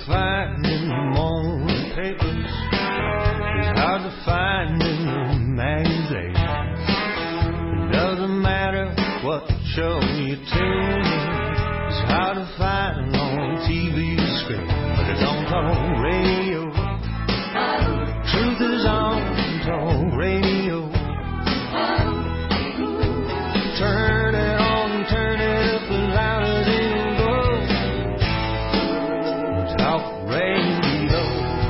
find in the morning papers. It's hard to find in the magazines. It doesn't matter what show you tune in. It's hard to find on TV screen, but it's on talk radio. Truth is on talk radio. Turn it on, turn it up as loud as it goes. Talk radio.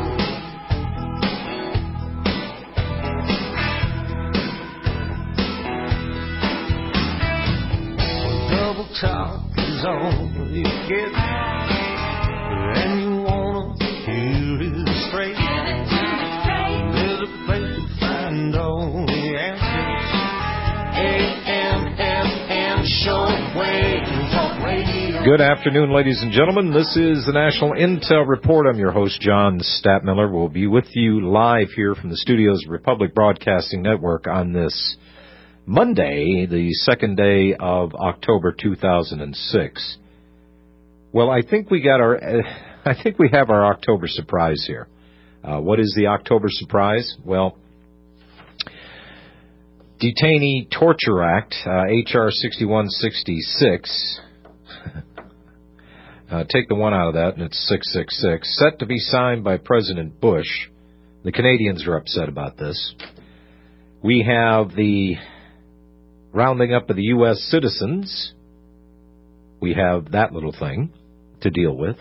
Well, double talk is all you get, and you wanna hear it straight. There's a place to find all the answers. AM/FM shortwave talk radio. Good afternoon, ladies and gentlemen. This is the National Intel Report. I'm your host, John Stadtmiller. We'll be with you live here from the studios of Republic Broadcasting Network on this Monday, the second day of October 2006. Well, I think we have our October surprise here. What is the October surprise? Well, Detainee Torture Act, H.R. 6166. Take the one out of that, and it's 666. Set to be signed by President Bush. The Canadians are upset about this. We have the rounding up of the U.S. citizens. We have that little thing to deal with.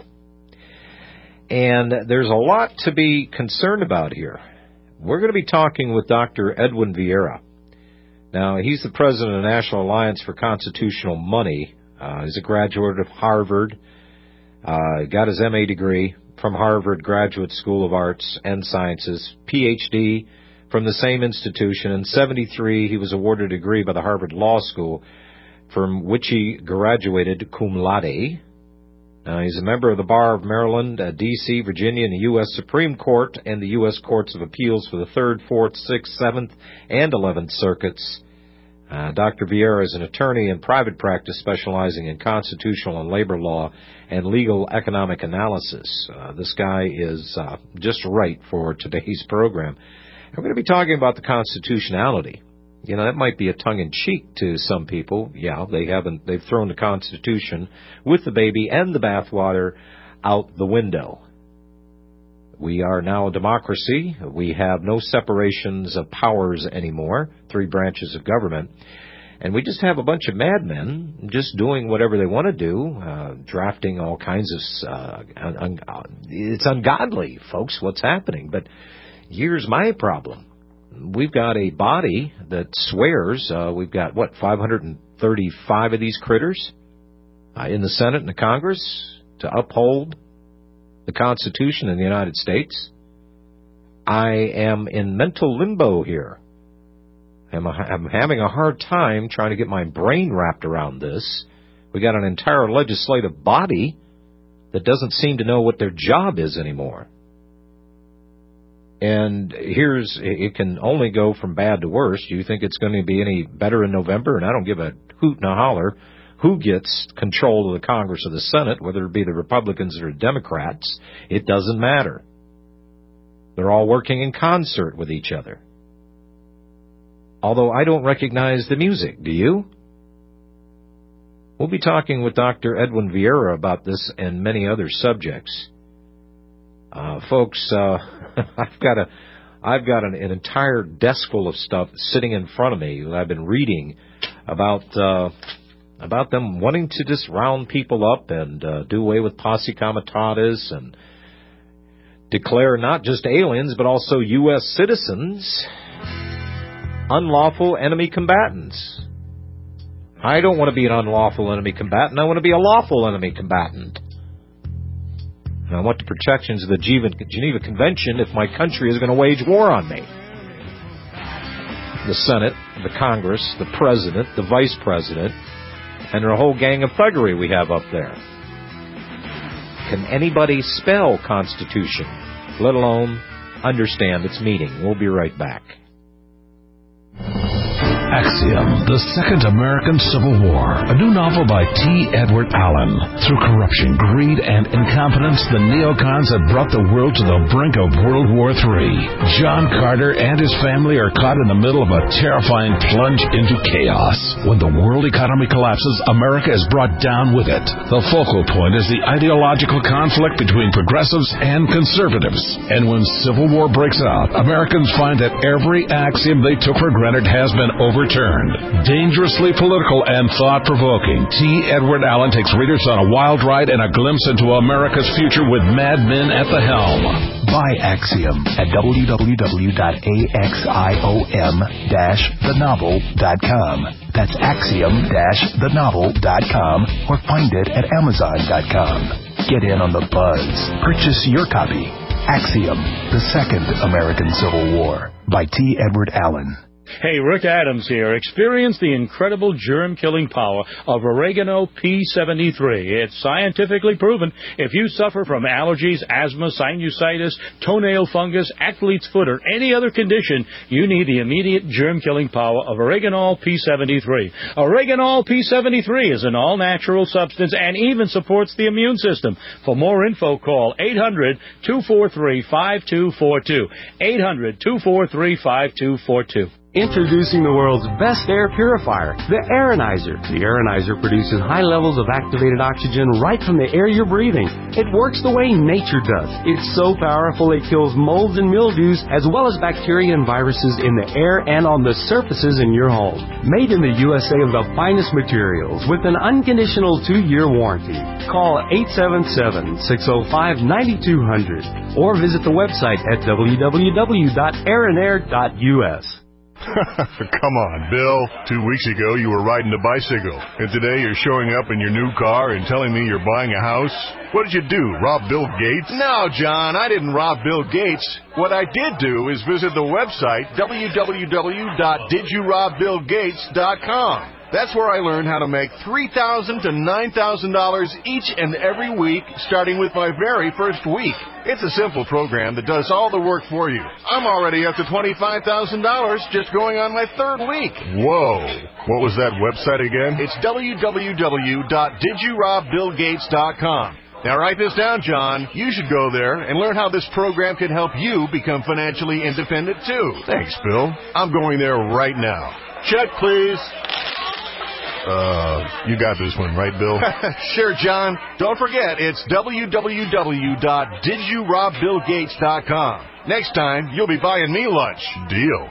And there's a lot to be concerned about here. We're going to be talking with Dr. Edwin Vieira. Now, he's the president of the National Alliance for Constitutional Money. He's a graduate of Harvard. Got his MA degree from Harvard Graduate School of Arts and Sciences, PhD from the same institution. In 1973, he was awarded a degree by the Harvard Law School, from which he graduated cum laude. He's a member of the Bar of Maryland, D.C., Virginia, and the U.S. Supreme Court and the U.S. Courts of Appeals for the 3rd, 4th, 6th, 7th, and 11th Circuits. Dr. Vieira is an attorney in private practice specializing in constitutional and labor law and legal economic analysis. This guy is just right for today's program. We're going to be talking about the constitutionality. You know, that might be a tongue-in-cheek to some people. Yeah, they've thrown the Constitution with the baby and the bathwater out the window. We are now a democracy. We have no separations of powers anymore, 3 branches of government. And we just have a bunch of madmen just doing whatever they want to do, drafting all kinds of... it's ungodly, folks, what's happening. But here's my problem. We've got a body that swears. We've got, 535 of these critters in the Senate and the Congress to uphold the Constitution in the United States. I am in mental limbo here. I'm having a hard time trying to get my brain wrapped around this. We got an entire legislative body that doesn't seem to know what their job is anymore. And it can only go from bad to worse. Do you think it's going to be any better in November? And I don't give a hoot and a holler who gets control of the Congress or the Senate, whether it be the Republicans or the Democrats. It doesn't matter. They're all working in concert with each other. Although I don't recognize the music. Do you? We'll be talking with Dr. Edwin Vieira about this and many other subjects. Folks, I've got an entire desk full of stuff sitting in front of me that I've been reading about them wanting to just round people up and do away with posse comitatus and declare not just aliens but also U.S. citizens unlawful enemy combatants. I don't want to be an unlawful enemy combatant. I want to be a lawful enemy combatant. And I want the protections of the Geneva Convention if my country is going to wage war on me. The Senate, the Congress, the President, the Vice President, and their whole gang of thuggery we have up there. Can anybody spell Constitution, let alone understand its meaning? We'll be right back. Axiom, The Second American Civil War, a new novel by T. Edward Allen. Through corruption, greed, and incompetence, the neocons have brought the world to the brink of World War III. John Carter and his family are caught in the middle of a terrifying plunge into chaos. When the world economy collapses, America is brought down with it. The focal point is the ideological conflict between progressives and conservatives. And when civil war breaks out, Americans find that every axiom they took for granted has been overturned. Dangerously political and thought-provoking, T. Edward Allen takes readers on a wild ride and a glimpse into America's future with mad men at the helm. Buy Axiom at www.axiom-thenovel.com. That's axiom-thenovel.com or find it at amazon.com. Get in on the buzz. Purchase your copy. Axiom, The Second American Civil War by T. Edward Allen. Hey, Rick Adams here. Experience the incredible germ-killing power of Oregano P73. It's scientifically proven if you suffer from allergies, asthma, sinusitis, toenail fungus, athlete's foot, or any other condition, you need the immediate germ-killing power of Oregano P73. Oregano P73 is an all-natural substance and even supports the immune system. For more info, call 800-243-5242. 800-243-5242. Introducing the world's best air purifier, the Aeronizer. The Aeronizer produces high levels of activated oxygen right from the air you're breathing. It works the way nature does. It's so powerful it kills molds and mildews as well as bacteria and viruses in the air and on the surfaces in your home. Made in the USA of the finest materials with an unconditional 2-year warranty. Call 877-605-9200 or visit the website at www.aeronair.us. Come on, Bill. 2 weeks ago, you were riding a bicycle, and today you're showing up in your new car and telling me you're buying a house? What did you do, rob Bill Gates? No, John, I didn't rob Bill Gates. What I did do is visit the website, www.didyourobBillGates.com. That's where I learned how to make $3,000 to $9,000 each and every week, starting with my very first week. It's a simple program that does all the work for you. I'm already up to $25,000 just going on my third week. Whoa. What was that website again? It's www.didyourobBillGates.com. Now write this down, John. You should go there and learn how this program can help you become financially independent, too. Thanks, Bill. I'm going there right now. Check, please. You got this one, right, Bill? Sure, John. Don't forget, it's www.didyourobBillGates.com. Next time, you'll be buying me lunch. Deal.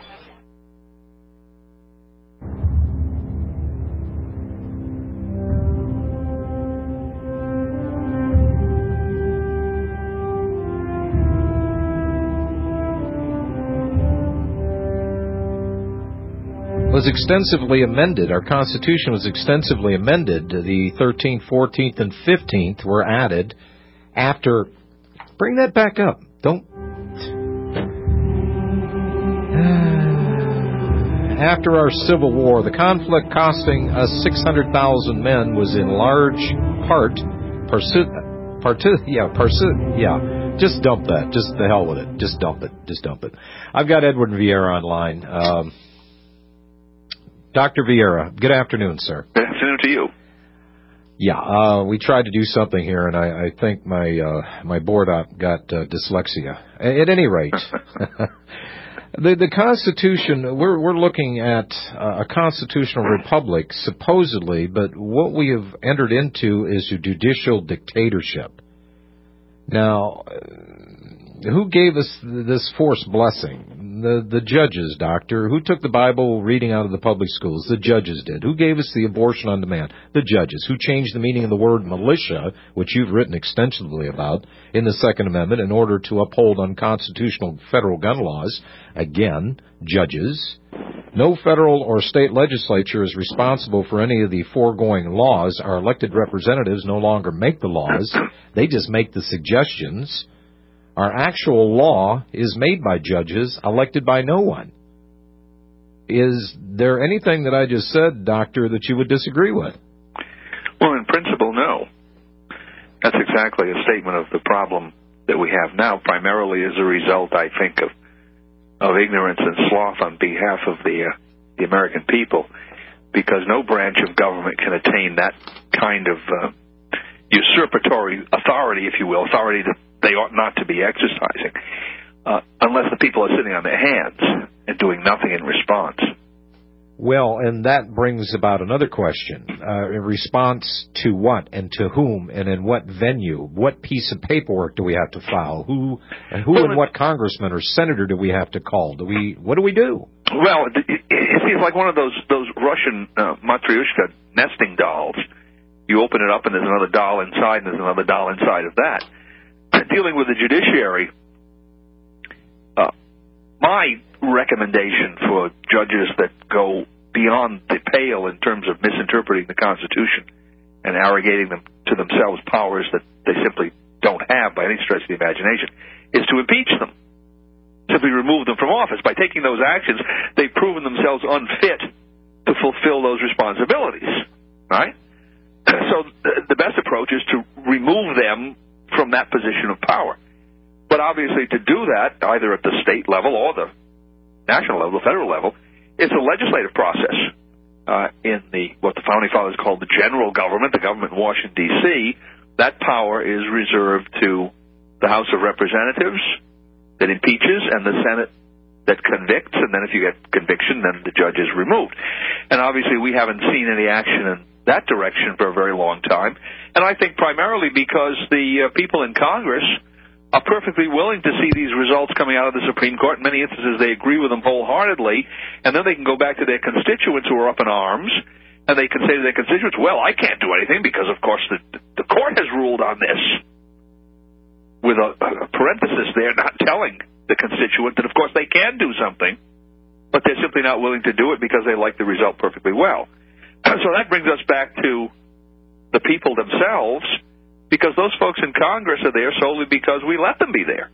Was extensively amended. Our Constitution was extensively amended. The 13th, 14th, and 15th were added after... Bring that back up. Don't... After our Civil War, the conflict costing us 600,000 men was in large part... Just dump that. Just the hell with it. Just dump it. Just dump it. I've got Edward Vieira online. Dr. Vieira, good afternoon, sir. Good afternoon to you. Yeah, we tried to do something here, and I think my board op got dyslexia. At any rate, the Constitution, we're looking at a constitutional republic, supposedly, but what we have entered into is a judicial dictatorship. Now, who gave us this forced blessing? The judges, Doctor. Who took the Bible reading out of the public schools? The judges did. Who gave us the abortion on demand? The judges. Who changed the meaning of the word militia, which you've written extensively about, in the Second Amendment in order to uphold unconstitutional federal gun laws? Again, judges. No federal or state legislature is responsible for any of the foregoing laws. Our elected representatives no longer make the laws. They just make the suggestions. Our actual law is made by judges elected by no one. Is there anything that I just said, Doctor, that you would disagree with? Well, in principle, no. That's exactly a statement of the problem that we have now, primarily as a result, I think, of ignorance and sloth on behalf of the the American people, because no branch of government can attain that kind of usurpatory authority, if you will, authority that they ought not to be exercising, unless the people are sitting on their hands and doing nothing in response. Well, and that brings about another question. In response to what and to whom and in what venue? What piece of paperwork do we have to file? Who and what congressman or senator do we have to call? What do we do? Well, it seems like one of those Russian Matryoshka nesting dolls. You open it up and there's another doll inside and there's another doll inside of that. Dealing with the judiciary, my recommendation for judges that go beyond the pale in terms of misinterpreting the Constitution and arrogating them to themselves powers that they simply don't have by any stretch of the imagination is to impeach them. Simply remove them from office. By taking those actions, they've proven themselves unfit to fulfill those responsibilities. Right? So the best approach is to remove them from that position of power. But obviously to do that, either at the state level or the national level, the federal level, it's a legislative process. In what the Founding Fathers called the general government, the government in Washington, D.C., that power is reserved to the House of Representatives that impeaches and the Senate that convicts, and then if you get conviction, then the judge is removed. And obviously we haven't seen any action in that direction for a very long time, and I think primarily because the people in Congress are perfectly willing to see these results coming out of the Supreme Court. In many instances, they agree with them wholeheartedly, and then they can go back to their constituents who are up in arms, and they can say to their constituents, well, I can't do anything because, of course, the court has ruled on this, with a parenthesis there, not telling the constituent that, of course, they can do something, but they're simply not willing to do it because they like the result perfectly well. So that brings us back to the people themselves, because those folks in Congress are there solely because we let them be there.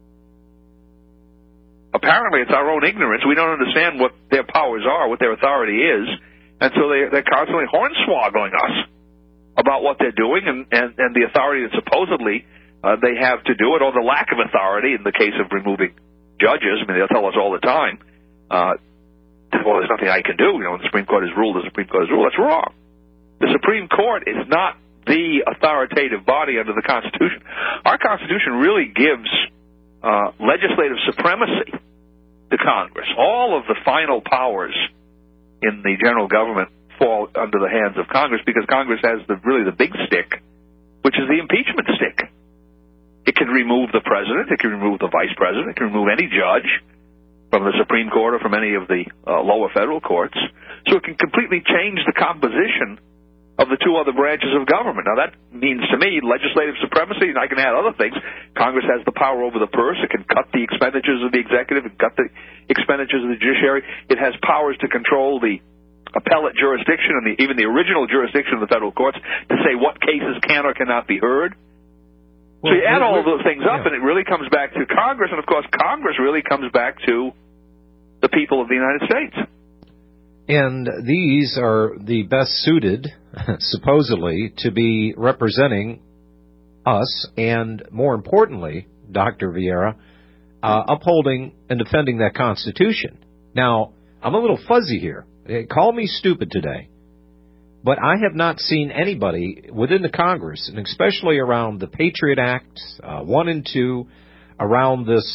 Apparently, it's our own ignorance. We don't understand what their powers are, what their authority is, and so they're constantly hornswoggling us about what they're doing and the authority that supposedly they have to do it, or the lack of authority in the case of removing judges. I mean, they'll tell us all the time, well, there's nothing I can do. When the Supreme Court has ruled, the Supreme Court has ruled. That's wrong. The Supreme Court is not the authoritative body under the Constitution. Our Constitution really gives legislative supremacy to Congress. All of the final powers in the general government fall under the hands of Congress because Congress has really the big stick, which is the impeachment stick. It can remove the president, it can remove the vice president, it can remove any judge from the Supreme Court or from any of the lower federal courts. So it can completely change the composition of the two other branches of government. Now, that means to me legislative supremacy, and I can add other things. Congress has the power over the purse. It can cut the expenditures of the executive and cut the expenditures of the judiciary. It has powers to control the appellate jurisdiction and even the original jurisdiction of the federal courts to say what cases can or cannot be heard. So you add all of those things up, and it really comes back to Congress, and of course Congress really comes back to the people of the United States. And these are the best suited, supposedly, to be representing us and, more importantly, Dr. Vieira, upholding and defending that Constitution. Now, I'm a little fuzzy here. Call me stupid today. But I have not seen anybody within the Congress, and especially around the Patriot Act 1 and 2, around this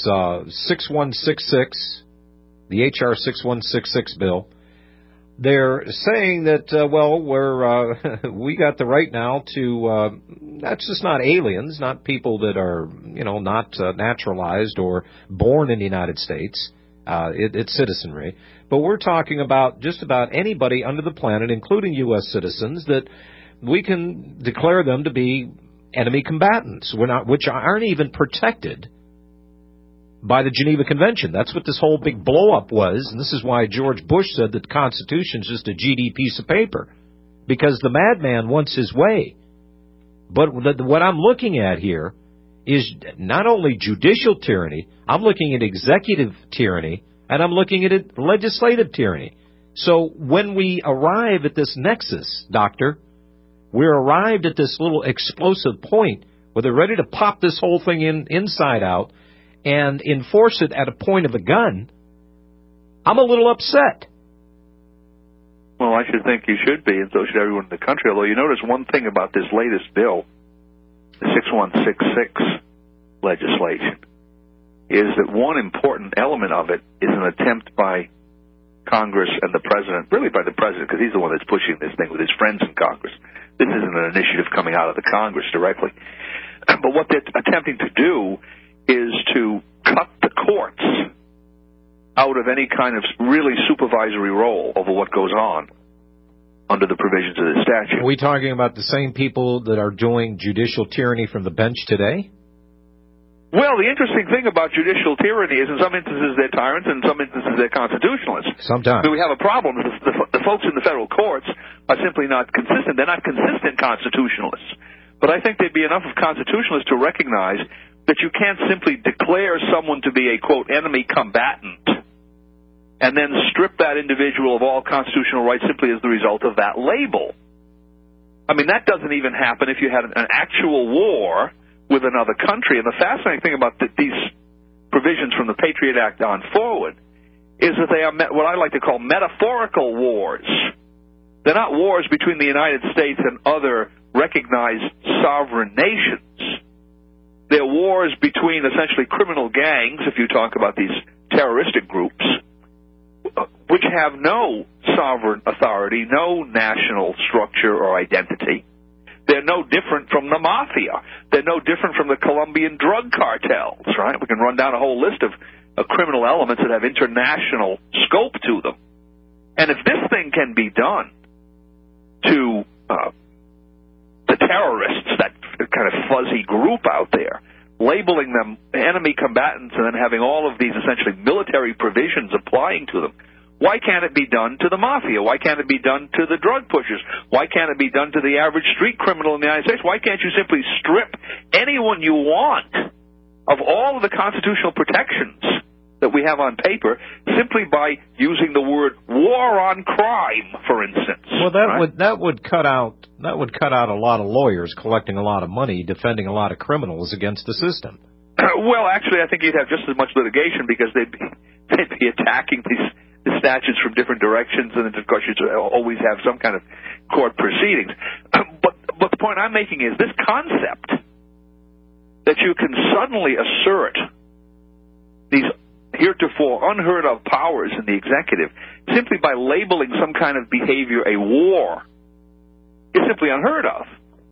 6166, the H.R. 6166 bill, they're saying that, we got the right now to, that's just not aliens, not people that are, not naturalized or born in the United States. It's citizenry. But we're talking about just about anybody under the planet, including U.S. citizens, that we can declare them to be enemy combatants, which aren't even protected by the Geneva Convention. That's what this whole big blow-up was, and this is why George Bush said that the Constitution is just a GD piece of paper, because the madman wants his way. But what I'm looking at here is not only judicial tyranny, I'm looking at executive tyranny, and I'm looking at legislative tyranny. So when we arrive at this nexus, Doctor, we're arrived at this little explosive point where they're ready to pop this whole thing inside out and enforce it at a point of a gun. I'm a little upset. I should think you should be, and so should everyone in the country. Although you notice one thing about this latest bill, the 6166 legislation, is that one important element of it is an attempt by Congress and the President, really by the President, because he's the one that's pushing this thing with his friends in Congress. This isn't an initiative coming out of the Congress directly. But what they're attempting to do is to cut the courts out of any kind of really supervisory role over what goes on under the provisions of the statute. Are we talking about the same people that are doing judicial tyranny from the bench today? Well, the interesting thing about judicial tyranny is in some instances they're tyrants and in some instances they're constitutionalists. Sometimes. So we have a problem. The folks in the federal courts are simply not consistent. They're not consistent constitutionalists. But I think there'd be enough of constitutionalists to recognize that you can't simply declare someone to be a, quote, enemy combatant and then strip that individual of all constitutional rights simply as the result of that label. I mean, that doesn't even happen if you had an actual war with another country. And the fascinating thing about these provisions from the Patriot Act on forward is that they are what I like to call metaphorical wars. They're not wars between the United States and other recognized sovereign nations. They're wars between essentially criminal gangs, if you talk about these terroristic groups, which have no sovereign authority, no national structure or identity. They're no different from the mafia. They're no different from the Colombian drug cartels, right? We can run down a whole list of criminal elements that have international scope to them. And if this thing can be done to the terrorists, that kind of fuzzy group out there, labeling them enemy combatants and then having all of these essentially military provisions applying to them, why can't it be done to the mafia? Why can't it be done to the drug pushers? Why can't it be done to the average street criminal in the United States? Why can't you simply strip anyone you want of all of the constitutional protections that we have on paper simply by using the word war on crime, for instance? Well, that would cut out a lot of lawyers collecting a lot of money defending a lot of criminals against the system. Well, actually, I think you'd have just as much litigation because they'd be attacking the statutes from different directions, and then, of course, you'd always have some kind of court proceedings. But the point I'm making is this concept that you can suddenly assert these heretofore unheard of powers in the executive simply by labeling some kind of behavior a war is simply unheard of.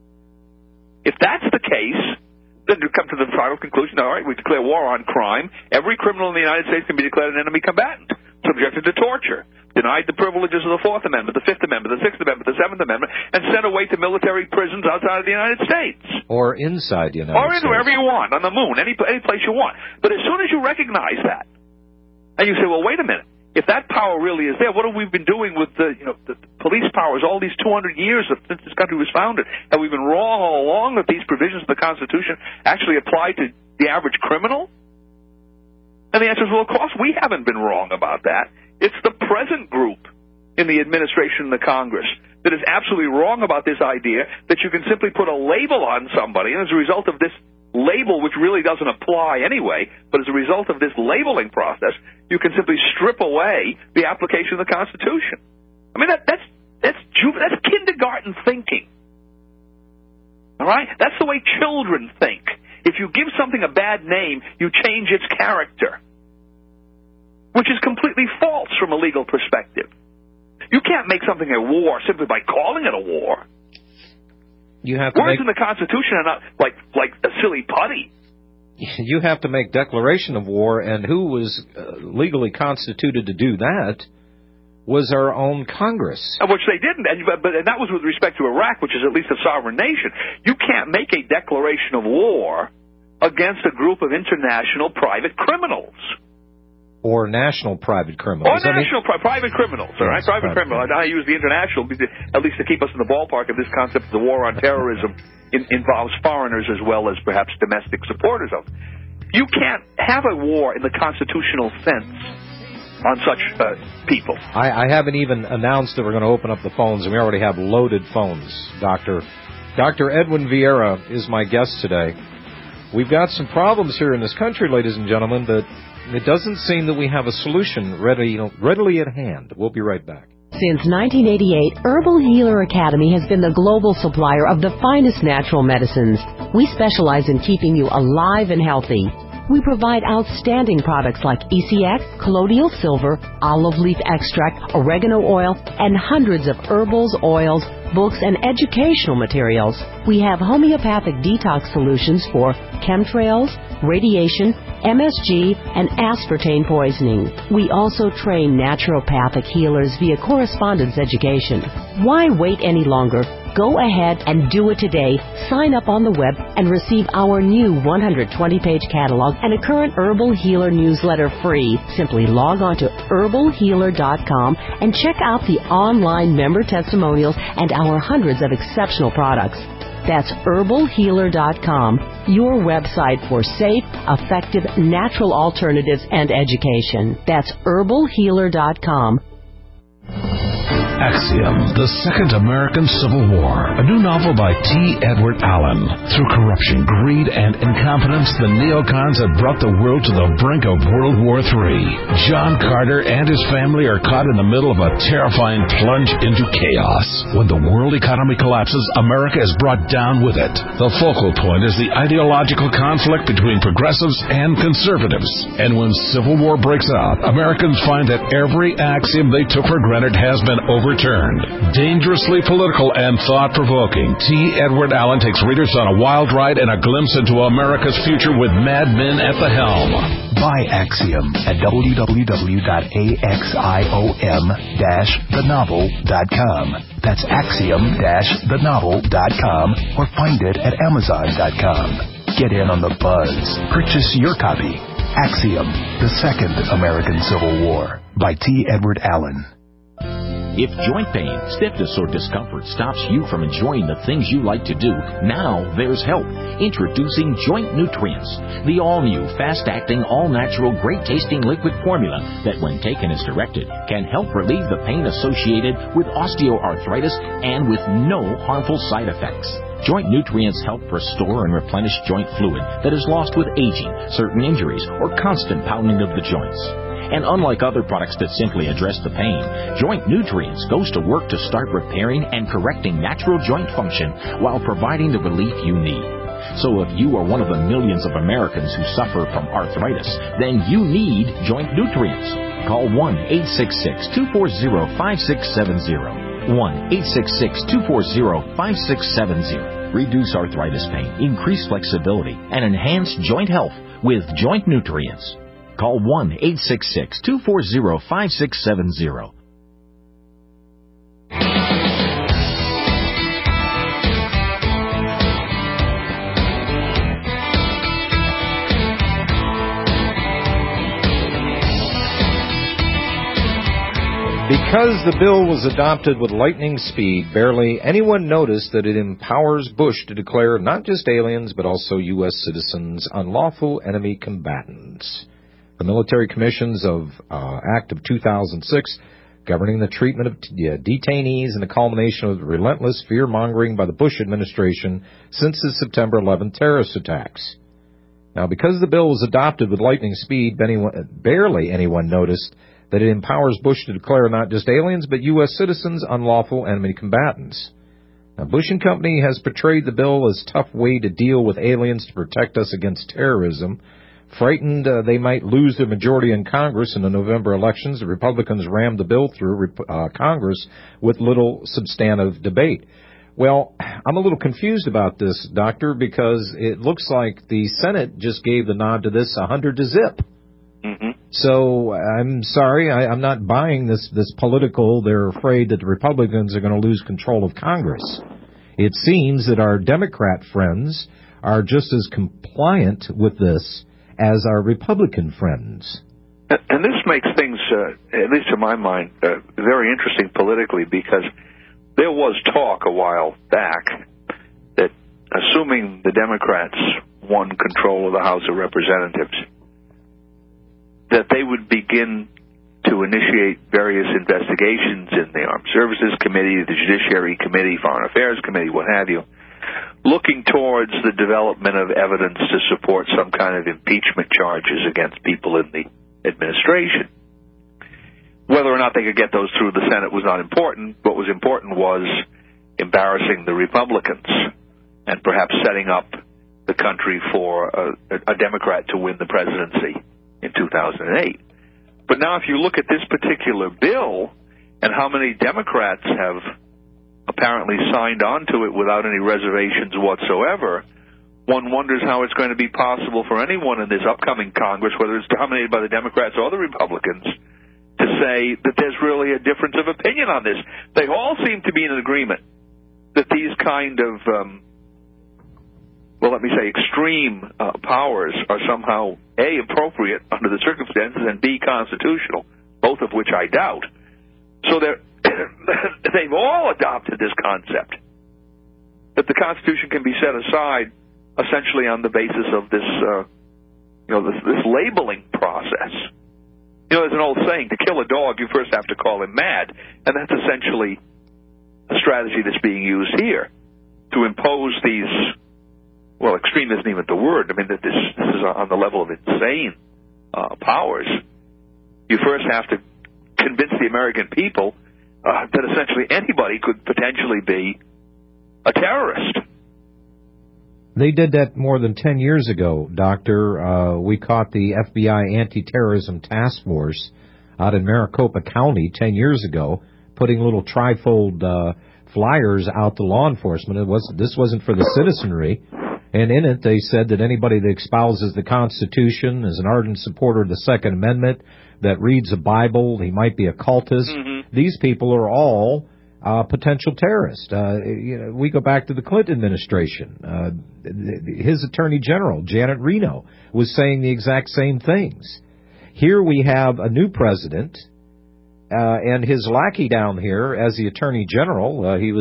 If that's the case, then you come to the final conclusion, all right, we declare war on crime. Every criminal in the United States can be declared an enemy combatant, subjected to torture, denied the privileges of the Fourth Amendment, the Fifth Amendment, the Sixth Amendment, the Seventh Amendment, and sent away to military prisons outside of the United States. Or inside the United States. Or wherever you want, on the moon, any place you want. But as soon as you recognize that, and you say, well, wait a minute, if that power really is there, what have we been doing with the police powers all these 200 years since this country was founded? Have we been wrong all along that these provisions of the Constitution actually apply to the average criminal? And the answer is, well, of course, we haven't been wrong about that. It's the present group in the administration and the Congress that is absolutely wrong about this idea that you can simply put a label on somebody, and as a result of this label, which really doesn't apply anyway, but as a result of this labeling process, you can simply strip away the application of the Constitution. I mean, that's kindergarten thinking. All right? That's the way children think. If you give something a bad name, you change its character, which is completely false from a legal perspective. You can't make something a war simply by calling it a war. Words in the Constitution are not like a silly putty. You have to make declaration of war, and who was legally constituted to do that was our own Congress. Which they didn't, and that was with respect to Iraq, which is at least a sovereign nation. You can't make a declaration of war against a group of international private criminals. Or national private criminals. Or national private criminals, all right? Private criminals. I use the international, at least to keep us in the ballpark of this concept of the war on terrorism involves foreigners as well as perhaps domestic supporters of. You can't have a war in the constitutional sense on such people. I haven't even announced that we're going to open up the phones, and we already have loaded phones, Doctor. Dr. Edwin Vieira is my guest today. We've got some problems here in this country, ladies and gentlemen, but it doesn't seem that we have a solution readily at hand. We'll be right back. Since 1988, Herbal Healer Academy has been the global supplier of the finest natural medicines. We specialize in keeping you alive and healthy. We provide outstanding products like ECX, colloidal silver, olive leaf extract, oregano oil, and hundreds of herbals, oils, books, and educational materials. We have homeopathic detox solutions for chemtrails, radiation, MSG, and aspartame poisoning. We also train naturopathic healers via correspondence education. Why wait any longer? Go ahead and do it today. Sign up on the web and receive our new 120-page catalog and a current Herbal Healer newsletter free. Simply log on to herbalhealer.com and check out the online member testimonials and our hundreds of exceptional products. That's herbalhealer.com, your website for safe, effective, natural alternatives and education. That's herbalhealer.com. Axiom, The Second American Civil War, a new novel by T. Edward Allen. Through corruption, greed, and incompetence, the neocons have brought the world to the brink of World War III. John Carter and his family are caught in the middle of a terrifying plunge into chaos. When the world economy collapses, America is brought down with it. The focal point is the ideological conflict between progressives and conservatives. And when civil war breaks out, Americans find that every axiom they took for granted has been overturned. Dangerously political and thought-provoking, T. Edward Allen takes readers on a wild ride and a glimpse into America's future with mad men at the helm. Buy Axiom at www.axiom-thenovel.com. That's axiom-thenovel.com or find it at amazon.com. Get in on the buzz. Purchase your copy. Axiom, The Second American Civil War by T. Edward Allen. If joint pain, stiffness, or discomfort stops you from enjoying the things you like to do, now there's help. Introducing Joint Nutrients, the all-new, fast-acting, all-natural, great-tasting liquid formula that, when taken as directed, can help relieve the pain associated with osteoarthritis and with no harmful side effects. Joint Nutrients help restore and replenish joint fluid that is lost with aging, certain injuries, or constant pounding of the joints. And unlike other products that simply address the pain, Joint Nutrients goes to work to start repairing and correcting natural joint function while providing the relief you need. So if you are one of the millions of Americans who suffer from arthritis, then you need Joint Nutrients. Call 1-866-240-5670. 1-866-240-5670. Reduce arthritis pain, increase flexibility, and enhance joint health with Joint Nutrients. Call 1-866-240-5670. Because the bill was adopted with lightning speed, barely anyone noticed that it empowers Bush to declare not just aliens, but also U.S. citizens unlawful enemy combatants. The Military Commissions Act of 2006, governing the treatment of detainees and the culmination of the relentless fear-mongering by the Bush administration since the September 11th terrorist attacks. Now, because the bill was adopted with lightning speed, barely anyone noticed that it empowers Bush to declare not just aliens, but U.S. citizens unlawful enemy combatants. Now, Bush and company has portrayed the bill as a tough way to deal with aliens to protect us against terrorism. Frightened they might lose their majority in Congress in the November elections, the Republicans rammed the bill through Congress with little substantive debate. Well, I'm a little confused about this, Doctor, because it looks like the Senate just gave the nod to this 100 to zip. Mm-hmm. So I'm sorry, I'm not buying this political, they're afraid that the Republicans are going to lose control of Congress. It seems that our Democrat friends are just as compliant with this as our Republican friends. And this makes things, at least to my mind, very interesting politically, because there was talk a while back that, assuming the Democrats won control of the House of Representatives, that they would begin to initiate various investigations in the Armed Services Committee, the Judiciary Committee, Foreign Affairs Committee, what have you, looking towards the development of evidence to support some kind of impeachment charges against people in the administration. Whether or not they could get those through the Senate was not important. What was important was embarrassing the Republicans and perhaps setting up the country for a Democrat to win the presidency in 2008. But now if you look at this particular bill and how many Democrats have apparently signed on to it without any reservations whatsoever, one wonders how it's going to be possible for anyone in this upcoming Congress, whether it's dominated by the Democrats or the Republicans, to say that there's really a difference of opinion on this. They all seem to be in agreement that these kind of, extreme powers are somehow, A, appropriate under the circumstances, and B, constitutional, both of which I doubt. So they've all adopted this concept that the Constitution can be set aside essentially on the basis of this, this labeling process. There's an old saying, to kill a dog, you first have to call him mad. And that's essentially a strategy that's being used here to impose these, well, extreme isn't even the word. I mean, that this is on the level of insane powers. You first have to convince the American people that essentially anybody could potentially be a terrorist. They did that more than 10 years ago, Doctor. We caught the FBI Anti-Terrorism Task Force out in Maricopa County 10 years ago, putting little trifold flyers out to law enforcement. This wasn't for the citizenry. And in it, they said that anybody that espouses the Constitution, is an ardent supporter of the Second Amendment, that reads the Bible, he might be a cultist. Mm-hmm. These people are all potential terrorists. We go back to the Clinton administration. His Attorney General, Janet Reno, was saying the exact same things. Here we have a new president, and his lackey down here as the Attorney General. He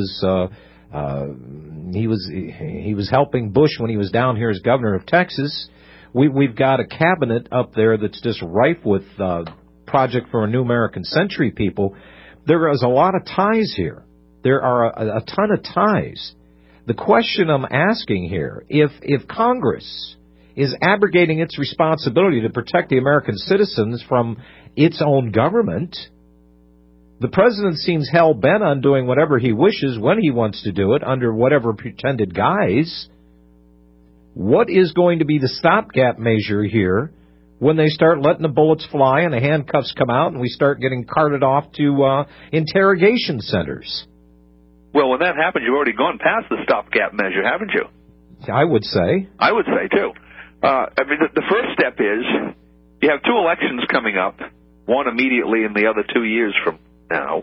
was helping Bush when he was down here as governor of Texas. We've got a cabinet up there that's just rife with Project for a New American Century people. There is a lot of ties here. There are a ton of ties. The question I'm asking here, if Congress is abrogating its responsibility to protect the American citizens from its own government, the president seems hell-bent on doing whatever he wishes when he wants to do it under whatever pretended guise. What is going to be the stopgap measure here when they start letting the bullets fly and the handcuffs come out and we start getting carted off to interrogation centers? Well, when that happens, you've already gone past the stopgap measure, haven't you? I would say. I would say, too. The first step is you have two elections coming up, one immediately and the other 2 years from now.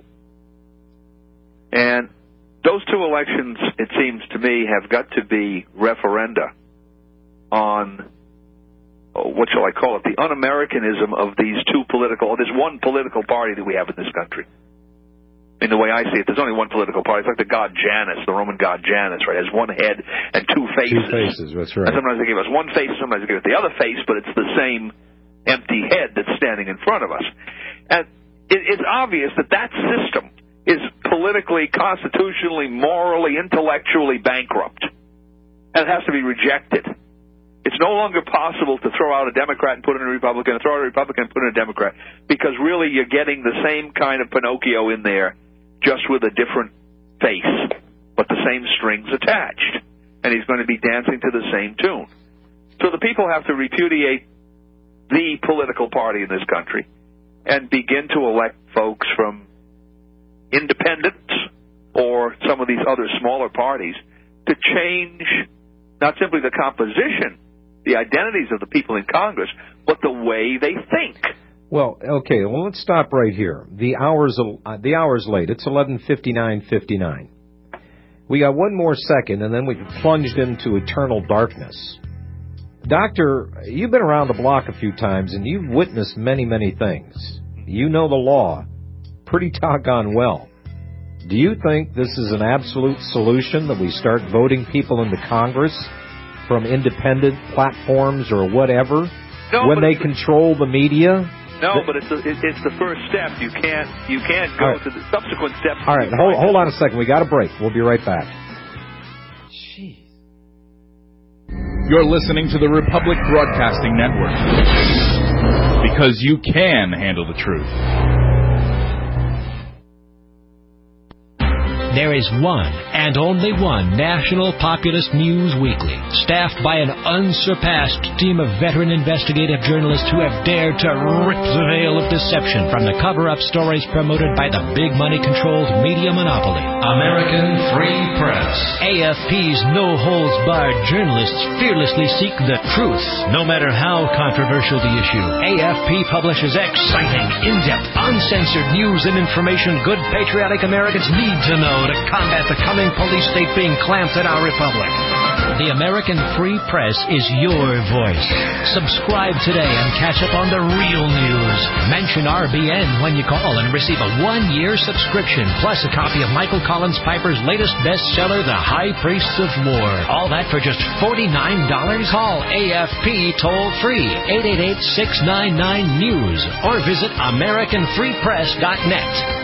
And those two elections, it seems to me, have got to be referenda on, what shall I call it, the un-Americanism of these this one political party that we have in this country. In the way I see it, there's only one political party. It's like the god Janus, the Roman god Janus, right? It has one head and two faces. Two faces, that's right. And sometimes they give us one face, sometimes they give us the other face, but it's the same empty head that's standing in front of us. And it's obvious that system is politically, constitutionally, morally, intellectually bankrupt. And it has to be rejected. It's no longer possible to throw out a Democrat and put in a Republican, and throw out a Republican and put in a Democrat, because really you're getting the same kind of Pinocchio in there, just with a different face, but the same strings attached. And he's going to be dancing to the same tune. So the people have to repudiate the political party in this country and begin to elect folks from independents or some of these other smaller parties to change not simply the composition, the identities of the people in Congress, but the way they think. Well, okay. Well, let's stop right here. The hour's late. It's 11:59:59. We got one more second, and then we've plunged into eternal darkness. Doctor, you've been around the block a few times, and you've witnessed many, many things. You know the law pretty doggone well. Do you think this is an absolute solution, that we start voting people into Congress from independent platforms or whatever, when they control the media? No, but it's the first step. You can't go to the subsequent steps. All right, hold on a second. We got a break. We'll be right back. Jeez. You're listening to the Republic Broadcasting Network, because you can handle the truth. There is one and only one national populist news weekly, staffed by an unsurpassed team of veteran investigative journalists who have dared to rip the veil of deception from the cover-up stories promoted by the big money-controlled media monopoly. American Free Press. AFP's no-holds-barred journalists fearlessly seek the truth, no matter how controversial the issue. AFP publishes exciting, in-depth, uncensored news and information good patriotic Americans need to know to combat the coming police state being clamped in our republic. The American Free Press is your voice. Subscribe today and catch up on the real news. Mention RBN when you call and receive a 1-year subscription, plus a copy of Michael Collins Piper's latest bestseller, The High Priests of War. All that for just $49. Call AFP toll-free, 888-699-NEWS, or visit AmericanFreePress.net.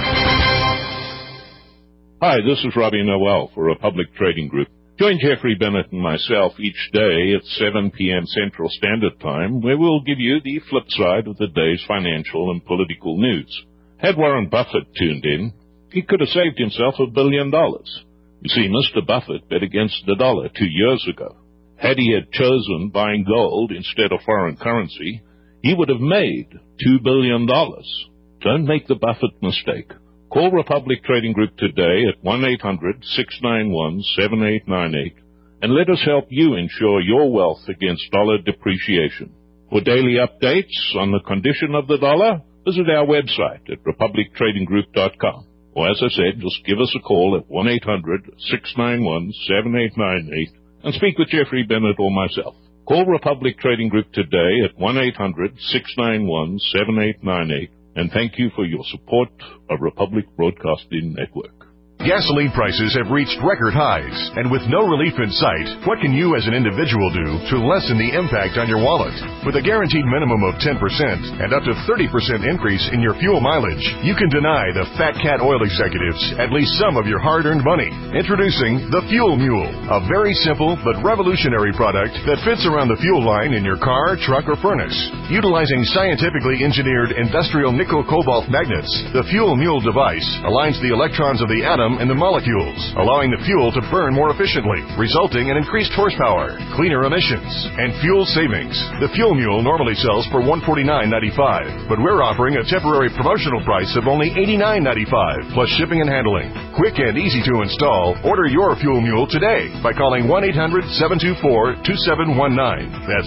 Hi, this is Robbie Noel for Republic Trading Group. Join Jeffrey Bennett and myself each day at 7 p.m. Central Standard Time, where we'll give you the flip side of the day's financial and political news. Had Warren Buffett tuned in, he could have saved himself $1 billion. You see, Mr. Buffett bet against the dollar 2 years ago. Had he had chosen buying gold instead of foreign currency, he would have made $2 billion. Don't make the Buffett mistake. Call Republic Trading Group today at 1-800-691-7898 and let us help you ensure your wealth against dollar depreciation. For daily updates on the condition of the dollar, visit our website at republictradinggroup.com. Or as I said, just give us a call at 1-800-691-7898 and speak with Jeffrey Bennett or myself. Call Republic Trading Group today at 1-800-691-7898. And thank you for your support of Republic Broadcasting Network. Gasoline prices have reached record highs, and with no relief in sight, what can you as an individual do to lessen the impact on your wallet? With a guaranteed minimum of 10% and up to 30% increase in your fuel mileage, you can deny the Fat Cat oil executives at least some of your hard-earned money. Introducing the Fuel Mule, a very simple but revolutionary product that fits around the fuel line in your car, truck, or furnace. Utilizing scientifically engineered industrial nickel-cobalt magnets, the Fuel Mule device aligns the electrons of the atom and the molecules, allowing the fuel to burn more efficiently, resulting in increased horsepower, cleaner emissions, and fuel savings. The Fuel Mule normally sells for $149.95, but we're offering a temporary promotional price of only $89.95, plus shipping and handling. Quick and easy to install. Order your Fuel Mule today by calling 1-800-724-2719. That's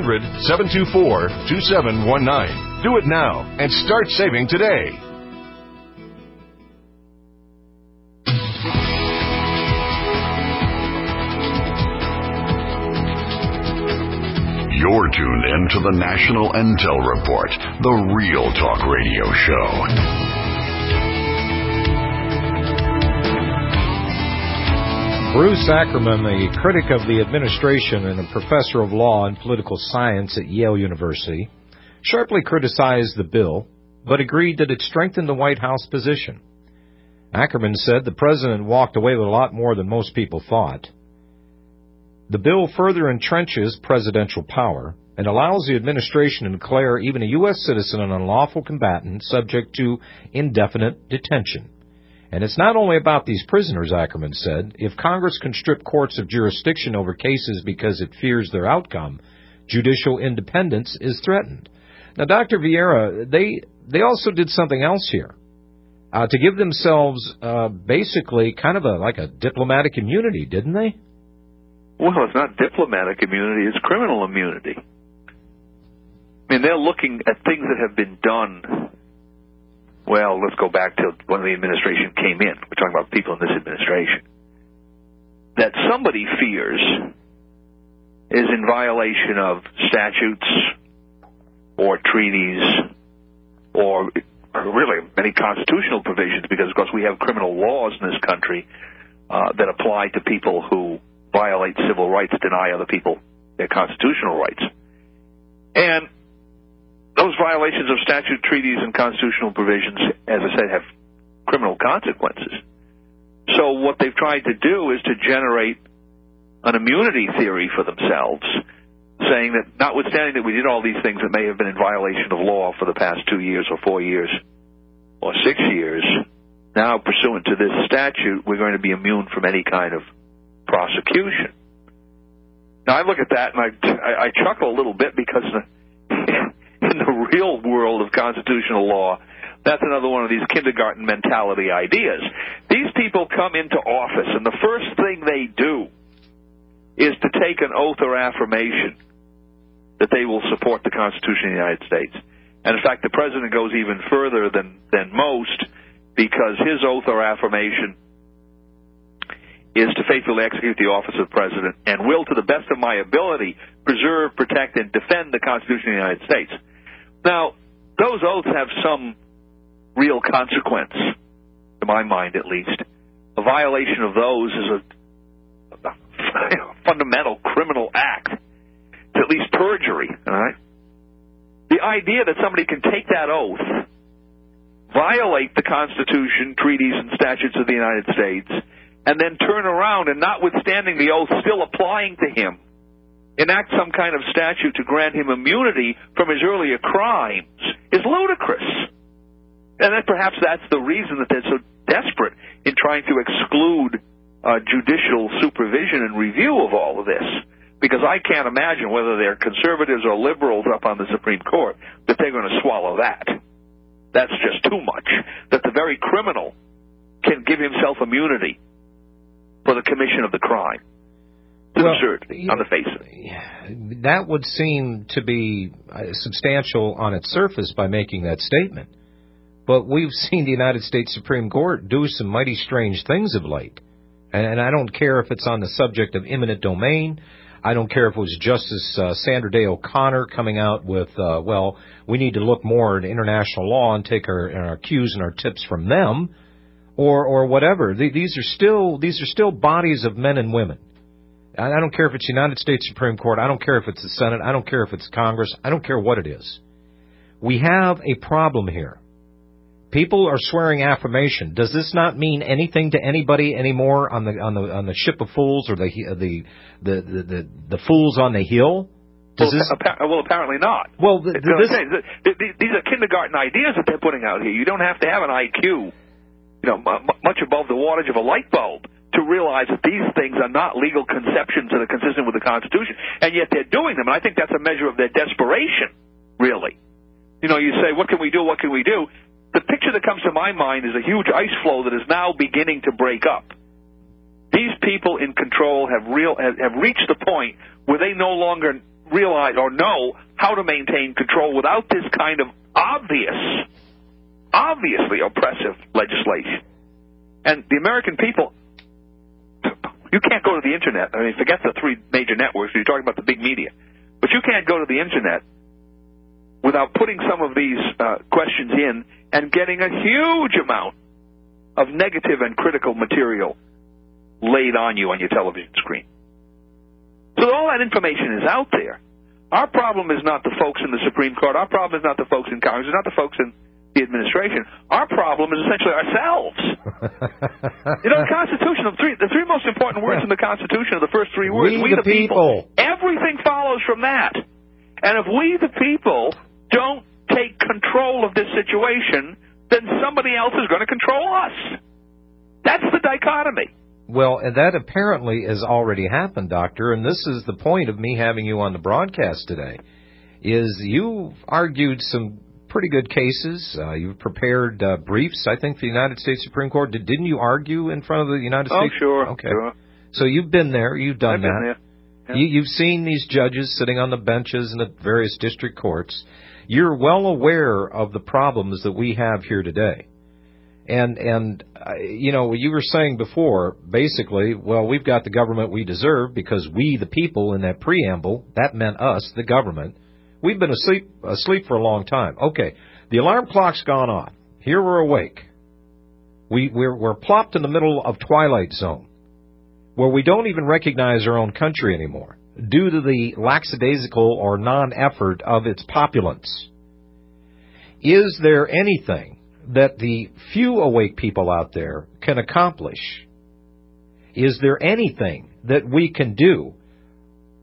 1-800-724-2719. Do it now and start saving today. You're tuned in to the National Intel Report, the Real Talk Radio Show. Bruce Ackerman, a critic of the administration and a professor of law and political science at Yale University, sharply criticized the bill, but agreed that it strengthened the White House position. Ackerman said the president walked away with a lot more than most people thought. The bill further entrenches presidential power and allows the administration to declare even a U.S. citizen an unlawful combatant subject to indefinite detention. And it's not only about these prisoners, Ackerman said. If Congress can strip courts of jurisdiction over cases because it fears their outcome, judicial independence is threatened. Now, Dr. Vieira, they also did something else here to give themselves basically kind of like a diplomatic immunity, didn't they? Well, it's not diplomatic immunity, it's criminal immunity. I mean, they're looking at things that have been done. Well, let's go back to when the administration came in. We're talking about people in this administration. That somebody fears is in violation of statutes or treaties or really many constitutional provisions, because, of course, we have criminal laws in this country that apply to people who violate civil rights, deny other people their constitutional rights. And those violations of statute, treaties, and constitutional provisions, as I said, have criminal consequences. So what they've tried to do is to generate an immunity theory for themselves, saying that notwithstanding that we did all these things that may have been in violation of law for the past 2 years or 4 years or 6 years, now, pursuant to this statute, we're going to be immune from any kind of prosecution. Now, I look at that and I chuckle a little bit because in the real world of constitutional law, that's another one of these kindergarten mentality ideas. These people come into office, and the first thing they do is to take an oath or affirmation that they will support the Constitution of the United States. And, in fact, the president goes even further than most, because his oath or affirmation is to faithfully execute the office of president and will, to the best of my ability, preserve, protect, and defend the Constitution of the United States. Now, those oaths have some real consequence, to my mind at least. A violation of those is a fundamental criminal act. It's at least perjury, all right? The idea that somebody can take that oath, violate the Constitution, treaties, and statutes of the United States, and then turn around and, notwithstanding the oath still applying to him, enact some kind of statute to grant him immunity from his earlier crimes is ludicrous. And then perhaps that's the reason that they're so desperate in trying to exclude judicial supervision and review of all of this. Because I can't imagine, whether they're conservatives or liberals up on the Supreme Court, that they're going to swallow that. That's just too much. That the very criminal can give himself immunity for the commission of the crime. It's absurd on the face of it. That would seem to be substantial on its surface by making that statement. But we've seen the United States Supreme Court do some mighty strange things of late. And I don't care if it's on the subject of eminent domain. I don't care if it was Justice Sandra Day O'Connor coming out with, we need to look more at international law and take our cues and our tips from them, or whatever. These are still bodies of men and women. I don't care if it's the United States Supreme Court. I don't care if it's the Senate. I don't care if it's Congress. I don't care what it is. We have a problem here. People are swearing affirmation. Does this not mean anything to anybody anymore on the ship of fools, or the fools on the hill? Apparently not. Well, these are kindergarten ideas that they're putting out here. You don't have to have an IQ, much above the wattage of a light bulb, to realize that these things are not legal conceptions that are consistent with the Constitution, and yet they're doing them. And I think that's a measure of their desperation, really. You say, what can we do? What can we do? The picture that comes to my mind is a huge ice floe that is now beginning to break up. These people in control have reached the point where they no longer realize or know how to maintain control without this kind of obviously oppressive legislation. And the American people, you can't go to the Internet. I mean, forget the three major networks. You're talking about the big media. But you can't go to the Internet without putting some of these questions in and getting a huge amount of negative and critical material laid on you on your television screen. So all that information is out there. Our problem is not the folks in the Supreme Court. Our problem is not the folks in Congress. It's not the folks in the administration. Our problem is essentially ourselves. The Constitution, the three most important words in the Constitution are the first three words. We the people. Everything follows from that. And if we the people don't take control of this situation, then somebody else is going to control us. That's the dichotomy. Well, and that apparently has already happened, Doctor, and this is the point of me having you on the broadcast today, is you've argued some pretty good cases. You've prepared briefs, I think, for the United States Supreme Court. Didn't you argue in front of the United States? Oh, sure. Okay. Sure. So you've been there. You've done that. Been there. Yeah. You've seen these judges sitting on the benches in the various district courts. You're well aware of the problems that we have here today. And you were saying before, basically, we've got the government we deserve because we, the people, in that preamble, that meant us, the government. We've been asleep for a long time. Okay, the alarm clock's gone off. Here we're awake. We're plopped in the middle of Twilight Zone, where we don't even recognize our own country anymore, due to the lackadaisical or non-effort of its populace. Is there anything that the few awake people out there can accomplish? Is there anything that we can do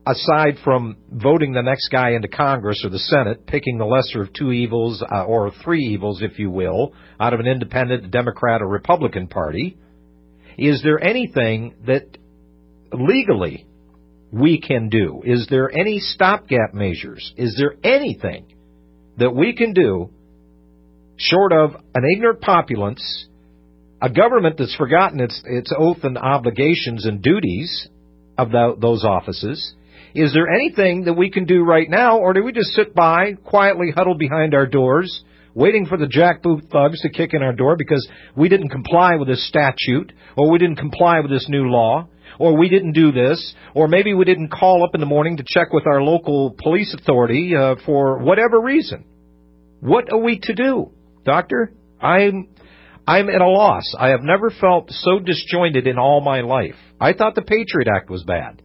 aside from voting the next guy into Congress or the Senate, picking the lesser of two evils, or three evils, if you will, out of an independent Democrat or Republican party, is there anything that legally we can do? Is there any stopgap measures? Is there anything that we can do short of an ignorant populace, a government that's forgotten its oath and obligations and duties of those offices? Is there anything that we can do right now, or do we just sit by, quietly huddled behind our doors, waiting for the jackboot thugs to kick in our door because we didn't comply with this statute, or we didn't comply with this new law, or we didn't do this, or maybe we didn't call up in the morning to check with our local police authority for whatever reason? What are we to do, Doctor? I'm at a loss. I have never felt so disjointed in all my life. I thought the Patriot Act was bad.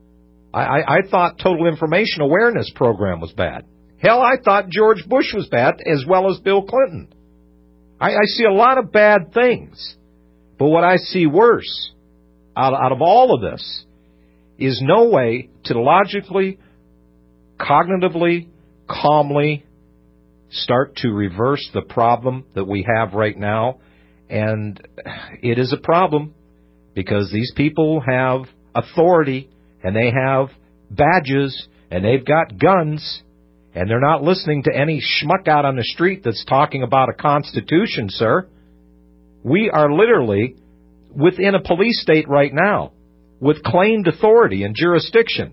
I thought Total Information Awareness Program was bad. Hell, I thought George Bush was bad, as well as Bill Clinton. I see a lot of bad things. But what I see worse out of all of this is no way to logically, cognitively, calmly start to reverse the problem that we have right now. And it is a problem because these people have authority and they have badges and they've got guns and they're not listening to any schmuck out on the street that's talking about a constitution, sir. We are literally within a police state right now with claimed authority and jurisdiction.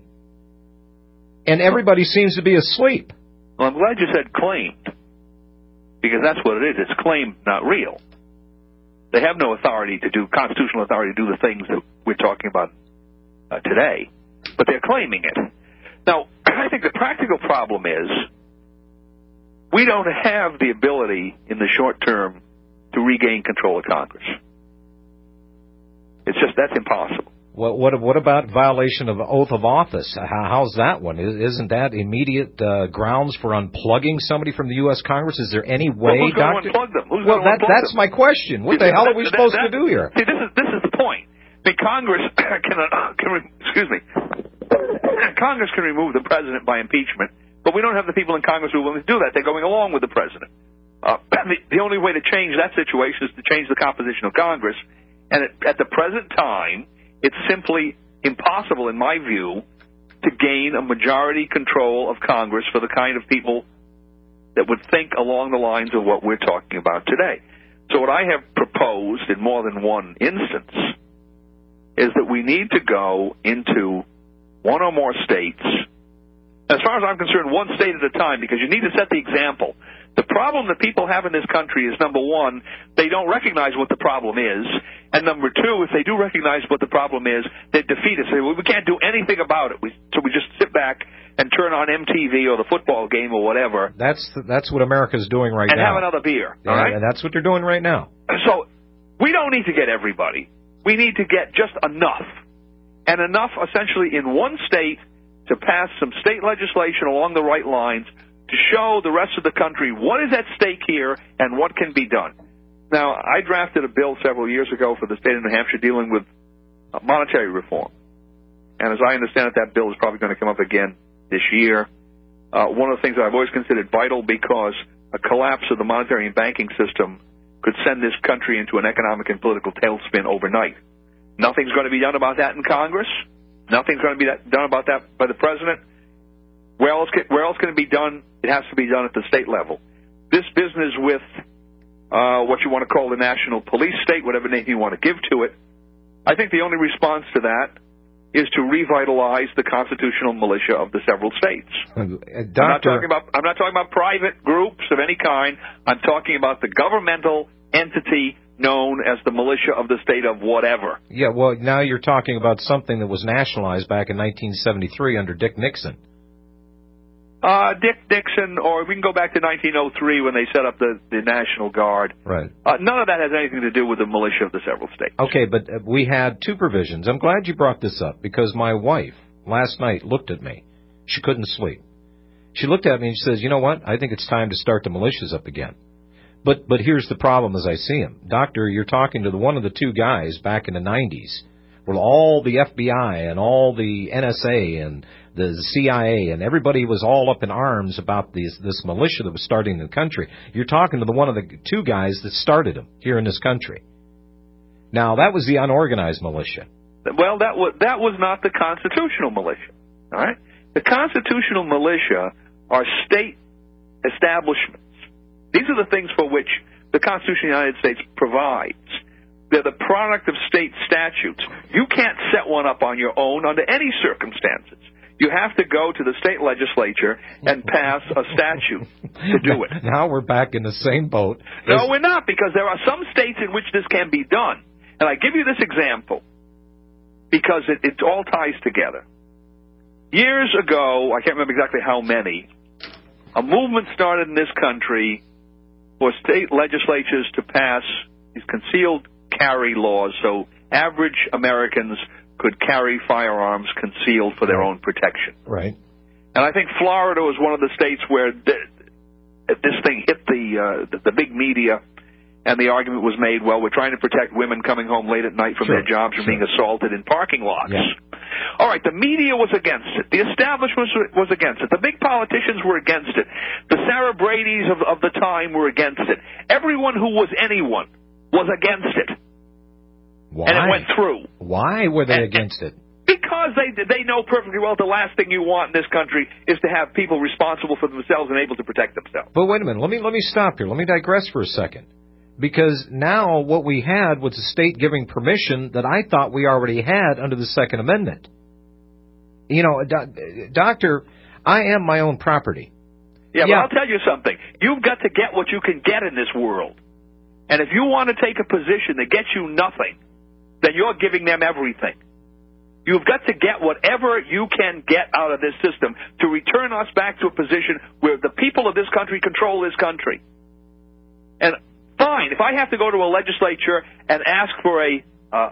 And everybody seems to be asleep. Well, I'm glad you said claimed, because that's what it is. It's claimed, not real. They have no authority to do, constitutional authority to do the things that we're talking about today, but they're claiming it. Now, I think the practical problem is we don't have the ability in the short term to regain control of Congress. It's just, that's impossible. What about violation of oath of office? How's that one? Isn't that immediate grounds for unplugging somebody from the U.S. Congress? Is there any way, who's going to unplug them? That's my question. What the hell are we supposed to do here? See, this is the point. I mean, Congress Congress can remove the president by impeachment, but we don't have the people in Congress who are willing to do that. They're going along with the president. The only way to change that situation is to change the composition of Congress, and at the present time, it's simply impossible, in my view, to gain a majority control of Congress for the kind of people that would think along the lines of what we're talking about today. So what I have proposed in more than one instance is that we need to go into one or more states, as far as I'm concerned, one state at a time, because you need to set the example. The problem that people have in this country is, number one, they don't recognize what the problem is, and number two, if they do recognize what the problem is, they defeat it. Say, well, we can't do anything about it, so we just sit back and turn on MTV or the football game or whatever. That's what America's doing right now. And have another beer, all right? And that's what they're doing right now. So we don't need to get everybody. We need to get just enough, and enough essentially in one state to pass some state legislation along the right lines to show the rest of the country what is at stake here and what can be done. Now, I drafted a bill several years ago for the state of New Hampshire dealing with monetary reform. And as I understand it, that bill is probably going to come up again this year. One of the things that I've always considered vital, because a collapse of the monetary and banking system could send this country into an economic and political tailspin overnight. Nothing's going to be done about that in Congress. Nothing's going to be done about that by the president. Where else can it be done? It has to be done at the state level. This business with what you want to call the national police state, whatever name you want to give to it, I think the only response to that is to revitalize the constitutional militia of the several states. I'm not talking about private groups of any kind. I'm talking about the governmental entity known as the militia of the state of whatever. Yeah, well, now you're talking about something that was nationalized back in 1973 under Dick Nixon. Dick Nixon, or we can go back to 1903 when they set up the National Guard. Right. None of that has anything to do with the militia of the several states. Okay, but we had two provisions. I'm glad you brought this up, because my wife last night looked at me. She couldn't sleep. She looked at me and she says, you know what, I think it's time to start the militias up again. But here's the problem as I see him. Doctor, you're talking to one of the two guys back in the 90s where all the FBI and all the NSA and the CIA and everybody was all up in arms about this militia that was starting in the country. You're talking to one of the two guys that started them here in this country. Now, that was the unorganized militia. Well, that was not the constitutional militia. All right? The constitutional militia are state establishments. These are the things for which the Constitution of the United States provides. They're the product of state statutes. You can't set one up on your own under any circumstances. You have to go to the state legislature and pass a statute to do it. Now we're back in the same boat. No, we're not, because there are some states in which this can be done. And I give you this example because it all ties together. Years ago, I can't remember exactly how many, a movement started in this country for state legislatures to pass these concealed carry laws so average Americans could carry firearms concealed for their own protection. Right. And I think Florida was one of the states where this thing hit the big media, and the argument was made, well, we're trying to protect women coming home late at night from their jobs from being assaulted in parking lots. Yeah. All right, the media was against it. The establishment was against it. The big politicians were against it. The Sarah Bradys of the time were against it. Everyone who was anyone was against it. Why? And it went through. Why were they against it? Because they know perfectly well the last thing you want in this country is to have people responsible for themselves and able to protect themselves. But wait a minute. Let me stop here. Let me digress for a second. Because now what we had was a state giving permission that I thought we already had under the Second Amendment. You know, Doctor, I am my own property. Yeah, but I'll tell you something. You've got to get what you can get in this world. And if you want to take a position that gets you nothing, then you're giving them everything. You've got to get whatever you can get out of this system to return us back to a position where the people of this country control this country. And fine, if I have to go to a legislature and ask for a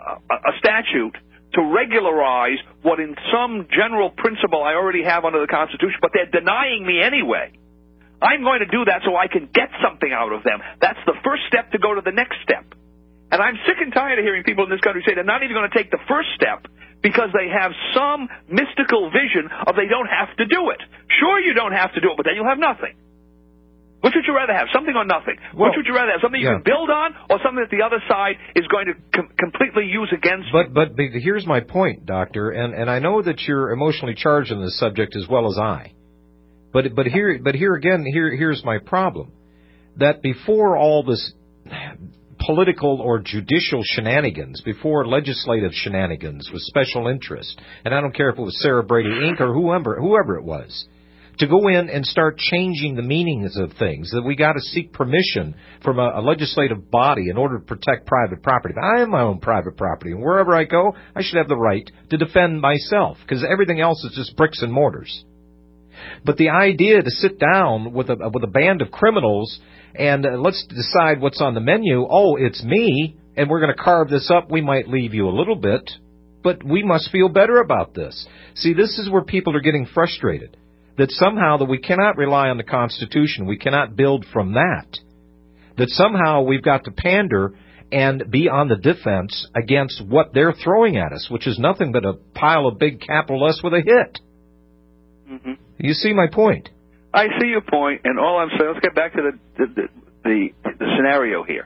statute to regularize what in some general principle I already have under the Constitution, but they're denying me anyway, I'm going to do that so I can get something out of them. That's the first step to go to the next step. And I'm sick and tired of hearing people in this country say they're not even going to take the first step because they have some mystical vision of they don't have to do it. Sure, you don't have to do it, but then you'll have nothing. Which would you rather have, something or nothing? Which would you rather have, something you can build on or something that the other side is going to completely use against you? But here's my point, Doctor, and I know that you're emotionally charged on this subject as well as I. But here again, here's my problem. That before all this political or judicial shenanigans, before legislative shenanigans with special interest, and I don't care if it was Sarah Brady Inc. or whoever it was, to go in and start changing the meanings of things, that we got to seek permission from a legislative body in order to protect private property. I have my own private property, and wherever I go, I should have the right to defend myself, because everything else is just bricks and mortars. But the idea to sit down with a band of criminals and let's decide what's on the menu. Oh, it's me, and we're going to carve this up. We might leave you a little bit, but we must feel better about this. See, this is where people are getting frustrated, that somehow that we cannot rely on the Constitution. We cannot build from that. That somehow we've got to pander and be on the defense against what they're throwing at us, which is nothing but a pile of big capital S with a hit. Mm-hmm. You see my point? I see your point, and all I'm saying, let's get back to the scenario here.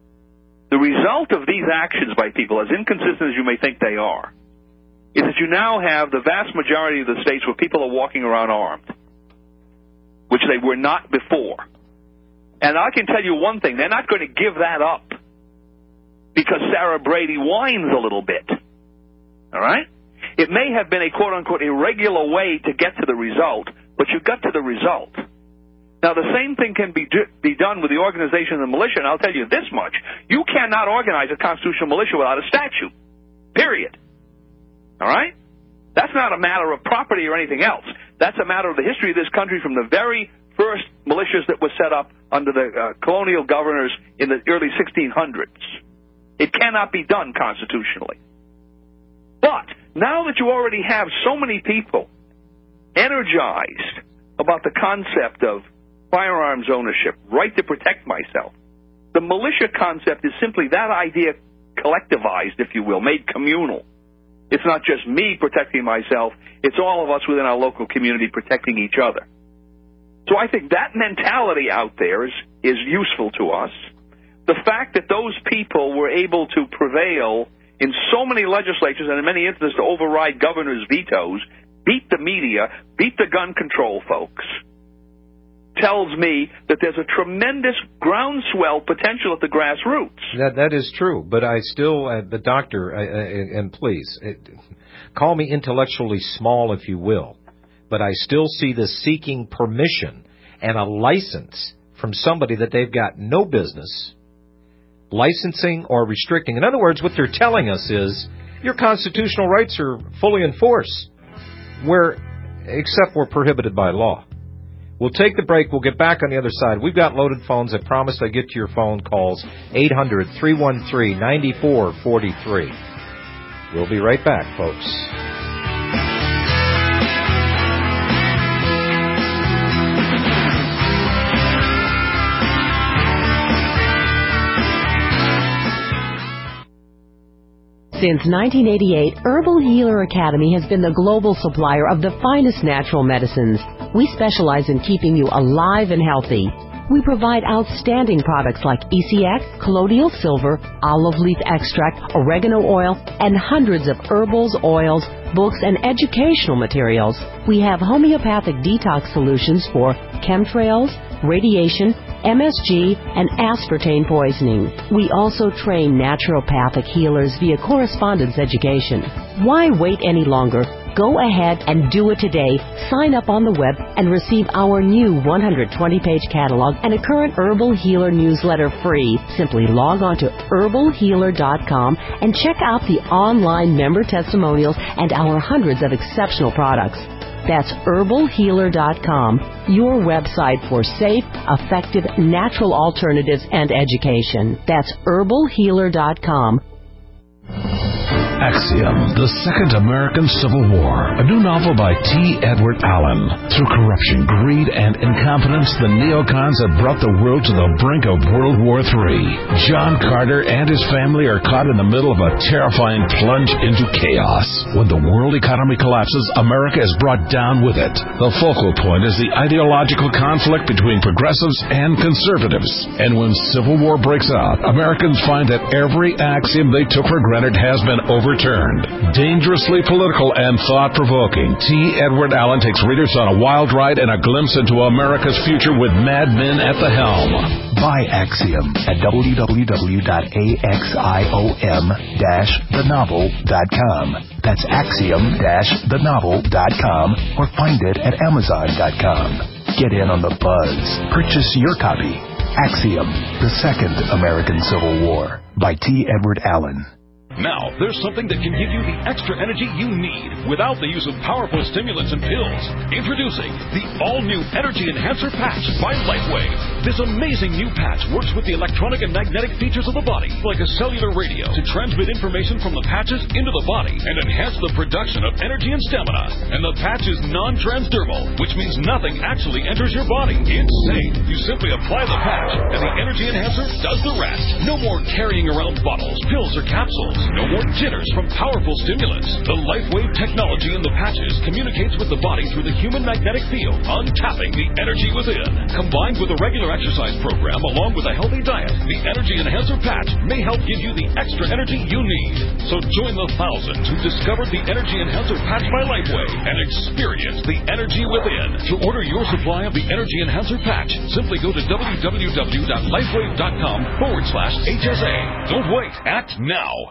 The result of these actions by people, as inconsistent as you may think they are, is that you now have the vast majority of the states where people are walking around armed, which they were not before. And I can tell you one thing, they're not going to give that up because Sarah Brady whines a little bit. All right? It may have been a quote-unquote irregular way to get to the result, but you got to the result. Now, the same thing can be done with the organization of the militia, and I'll tell you this much. You cannot organize a constitutional militia without a statute, period. All right? That's not a matter of property or anything else. That's a matter of the history of this country from the very first militias that were set up under the colonial governors in the early 1600s. It cannot be done constitutionally. But now that you already have so many people energized about the concept of firearms ownership, right to protect myself, the militia concept is simply that idea collectivized, if you will, made communal. It's not just me protecting myself. It's all of us within our local community protecting each other. So I think that mentality out there is useful to us. The fact that those people were able to prevail in so many legislatures and in many instances to override governors' vetoes, beat the media, beat the gun control folks, tells me that there's a tremendous groundswell potential at the grassroots. That is true, but I still, the doctor, and please, call me intellectually small if you will, but I still see this seeking permission and a license from somebody that they've got no business licensing or restricting. In other words, what they're telling us is your constitutional rights are fully in force, except we're prohibited by law. We'll take the break. We'll get back on the other side. We've got loaded phones. I promised I'd get to your phone calls. 800-313-9443. We'll be right back, folks. Since 1988, Herbal Healer Academy has been the global supplier of the finest natural medicines. We specialize in keeping you alive and healthy. We provide outstanding products like ECX, colloidal silver, olive leaf extract, oregano oil, and hundreds of herbals, oils, books, and educational materials. We have homeopathic detox solutions for chemtrails, radiation, MSG, and aspartame poisoning. We also train naturopathic healers via correspondence education. Why wait any longer? Go ahead and do it today. Sign up on the web and receive our new 120-page catalog and a current Herbal Healer newsletter free. Simply log on to herbalhealer.com and check out the online member testimonials and our hundreds of exceptional products. That's herbalhealer.com, your website for safe, effective, natural alternatives and education. That's herbalhealer.com. Axiom, The Second American Civil War, a new novel by T. Edward Allen. Through corruption, greed, and incompetence, the neocons have brought the world to the brink of World War III. John Carter and his family are caught in the middle of a terrifying plunge into chaos. When the world economy collapses, America is brought down with it. The focal point is the ideological conflict between progressives and conservatives. And when civil war breaks out, Americans find that every axiom they took for granted has been overturned. Dangerously political and thought-provoking, T. Edward Allen takes readers on a wild ride and a glimpse into America's future with Mad Men at the helm. Buy Axiom at www.axiom-thenovel.com. That's axiom-thenovel.com or find it at amazon.com. Get in on the buzz. Purchase your copy. Axiom, The Second American Civil War by T. Edward Allen. Now, there's something that can give you the extra energy you need without the use of powerful stimulants and pills. Introducing the all-new Energy Enhancer Patch by LifeWave. This amazing new patch works with the electronic and magnetic features of the body, like a cellular radio, to transmit information from the patches into the body and enhance the production of energy and stamina. And the patch is non-transdermal, which means nothing actually enters your body. Insane. You simply apply the patch, and the Energy Enhancer does the rest. No more carrying around bottles, pills, or capsules. No more jitters from powerful stimulants. The LifeWave technology in the patches communicates with the body through the human magnetic field, untapping the energy within. Combined with a regular exercise program along with a healthy diet, the Energy Enhancer Patch may help give you the extra energy you need. So join the thousands who discovered the Energy Enhancer Patch by LifeWave and experience the energy within. To order your supply of the Energy Enhancer Patch, simply go to www.lifewave.com/HSA. Don't wait. Act now.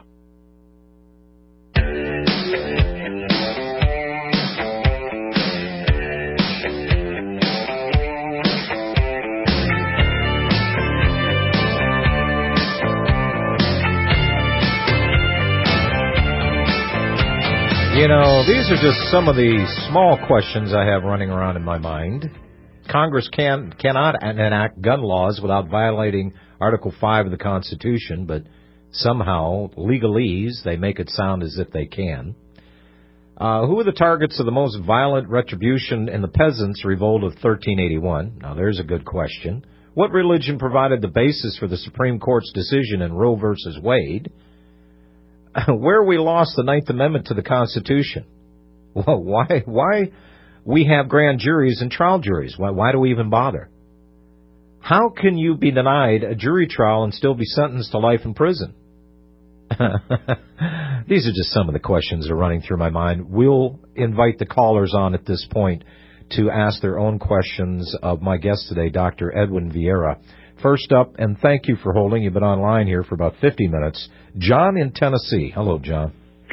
You know, these are just some of the small questions I have running around in my mind. Congress cannot enact gun laws without violating Article 5 of the Constitution, but somehow, legalese, they make it sound as if they can. Who are the targets of the most violent retribution in the Peasants' Revolt of 1381? Now, there's a good question. What religion provided the basis for the Supreme Court's decision in Roe v. Wade? where we lost the Ninth Amendment to the Constitution. Well, why we have grand juries and trial juries? Why do we even bother? How can you be denied a jury trial and still be sentenced to life in prison? These are just some of the questions that are running through my mind. We'll invite the callers on at this point to ask their own questions of my guest today, Dr. Edwin Vieira. First up, and thank you for holding. You've been online here for about 50 minutes. John in Tennessee. Hello, John.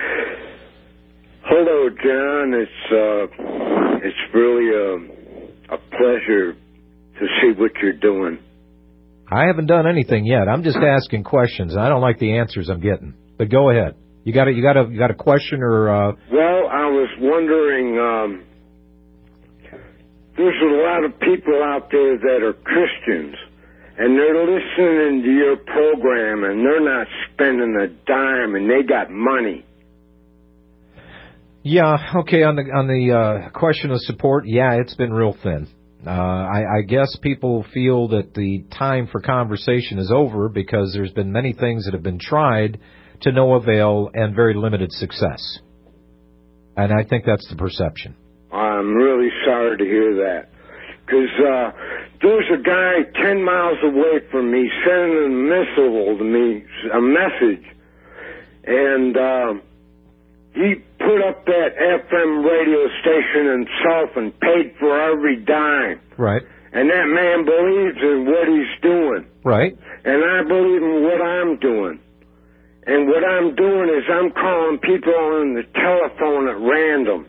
Hello, John. It's really a pleasure to see what you're doing. I haven't done anything yet. I'm just asking questions. I don't like the answers I'm getting. But go ahead. You got a question or? Well, I was wondering. There's a lot of people out there that are Christians, and they're listening to your program, and they're not spending a dime, and they got money. Yeah. Okay. On the question of support, yeah, it's been real thin. I guess people feel that the time for conversation is over because there's been many things that have been tried to no avail and very limited success. And I think that's the perception. I'm really sorry to hear that. Because there's a guy 10 miles away from me sending a missile to me, a message. And he put up that FM radio station himself and paid for every dime. Right. And that man believes in what he's doing. Right. And I believe in what I'm doing. And what I'm doing is I'm calling people on the telephone at random.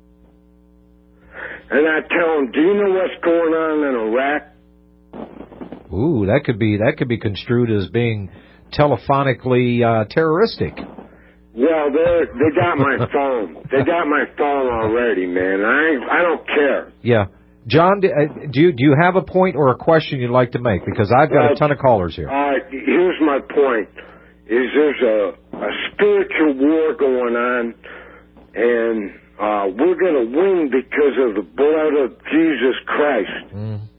And I tell them, do you know what's going on in Iraq? Ooh, that could be construed as being telephonically terroristic. Well, they got my phone. They got my phone already, man. I don't care. Yeah. John, do you have a point or a question you'd like to make? Because I've got a ton of callers here. Here's my point. Is there's a spiritual war going on, and we're going to win because of the blood of Jesus Christ.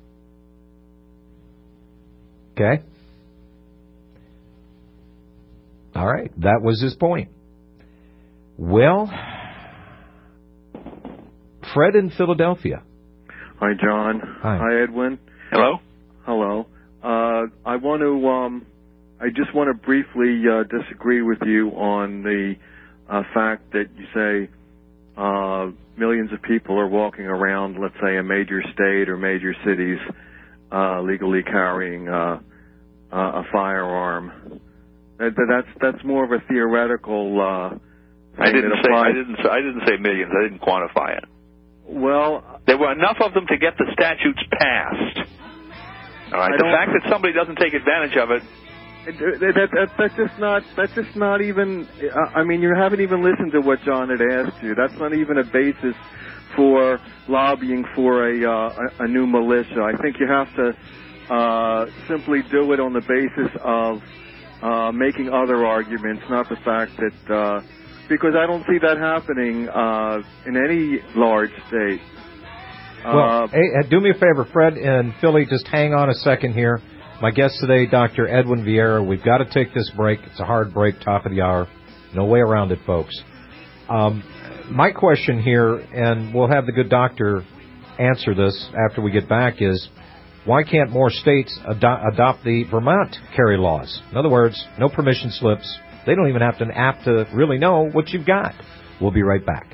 Okay. All right. That was his point. Well, Fred in Philadelphia. Hi, John. Hi, Edwin. Hello. Hello. I just want to briefly disagree with you on the fact that you say millions of people are walking around, let's say, a major state or major cities, legally carrying a firearm. That's more of a theoretical. I didn't say millions. I didn't quantify it. Well, there were enough of them to get the statutes passed. All right. The fact that somebody doesn't take advantage of it. That's just not even. I mean, you haven't even listened to what John had asked you. That's not even a basis for lobbying for a new militia. I think you have to simply do it on the basis of making other arguments, not the fact that. Because I don't see that happening in any large state. Well, hey, do me a favor, Fred and Philly, just hang on a second here. My guest today, Dr. Edwin Vieira. We've got to take this break. It's a hard break, top of the hour. No way around it, folks. My question here, and we'll have the good doctor answer this after we get back, is why can't more states adopt the Vermont carry laws? In other words, no permission slips. They don't even have to really know what you've got. We'll be right back.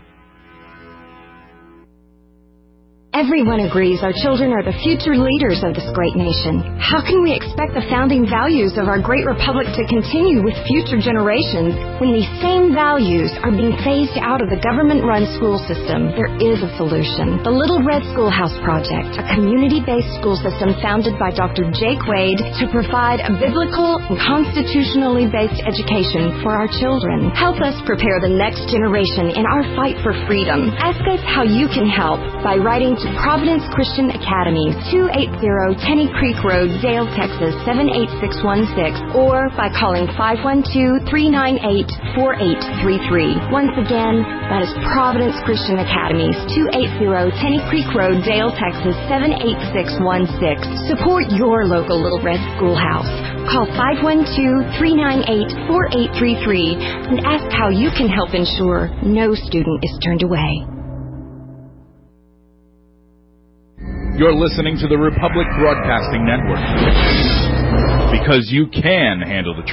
Everyone agrees our children are the future leaders of this great nation. How can we expect the founding values of our great republic to continue with future generations when these same values are being phased out of the government-run school system? There is a solution. The Little Red Schoolhouse Project, a community-based school system founded by Dr. Jake Wade to provide a biblical and constitutionally based education for our children. Help us prepare the next generation in our fight for freedom. Ask us how you can help by writing to Providence Christian Academy, 280 Tenny Creek Road, Dale, Texas, 78616, or by calling 512-398-4833. Once again, that is Providence Christian Academy, 280 Tenny Creek Road, Dale, Texas, 78616. Support your local Little Red Schoolhouse. Call 512-398-4833 and ask how you can help ensure no student is turned away. You're listening to the Republic Broadcasting Network. Because you can handle the